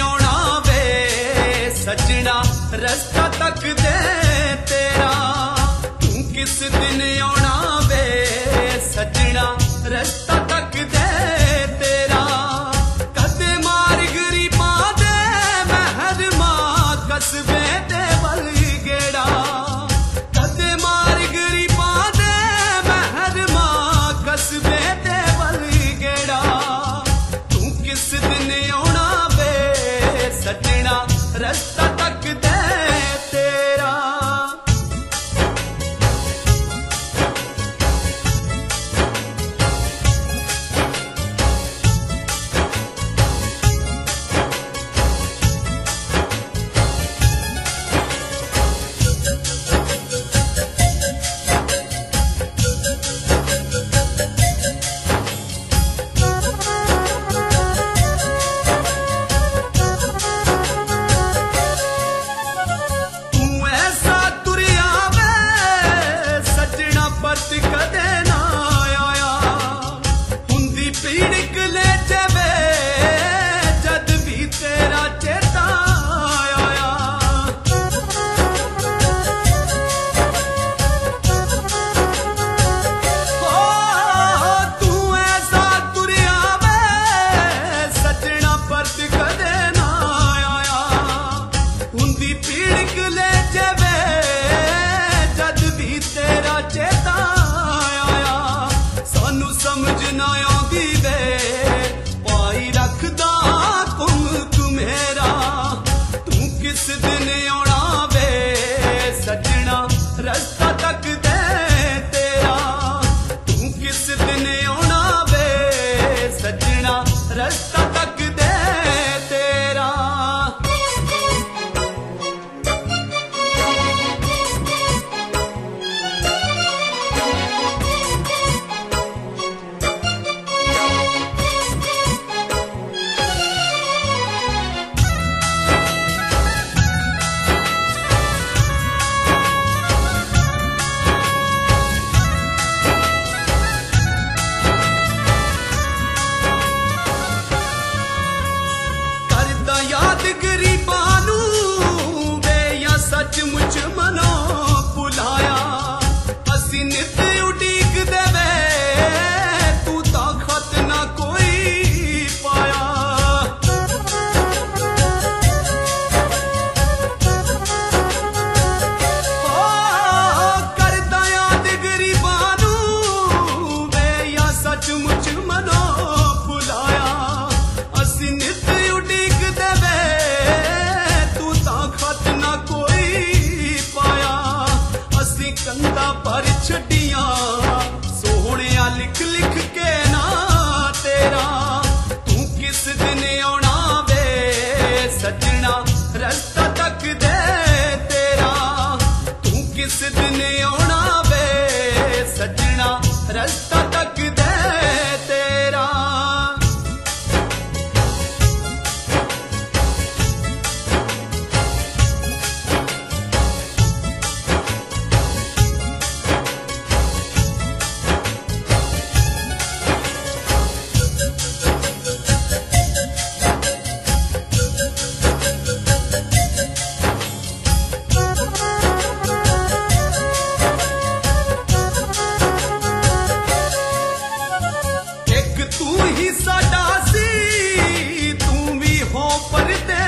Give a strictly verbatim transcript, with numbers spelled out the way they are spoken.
आना वे सजना रस्ता तक दे तेरा। तू किस दिन आना वे सजना रस्ता तक दे तेरा। कदे मार गरीबां दे महरमा कस्बे दे वल गेड़ा। कदे मार गरीबां दे महरमा कस्बे दे वल गेड़ा। तू किस दिन आना वे सजना रस्ता तक दे तेरा। कदे ना आया हुंदी पीड़िक ले जावे जद भी तेरा चेता आया। ओ तू ऐसा तुरिया वे सजना परत कदे ना आया हुंदी पीड़िक ले जावे जद भी तेरा चेता। समझ ना आंदी वे पाई रखदा कुम कुमेरा। तू किस दिन आना वे सजना रस्ता तक दे तेरा। तू किस दिन आना वे सजना रस्ता तक दे तेरा। याद गरीबां नू वे या सचमुच मनो भुलाया। असी नित उडीक दे वे तू तां खत ना कोई पाया। ओ करदा याद गरीबां नू वे या सचमुच मनो भुलाया। असी नित उडीक तू तां खत ना कोई पाया। असी कंधा पर छड्डियां सोहणिया लिख लिख के ना तेरा। तू किस दिन आना वे सजना रस्ता तक दे तेरा। तू किस दिन आना वे सजना रस्ता तक दे तेरा। तू ही साडा सी तू भी हो परदे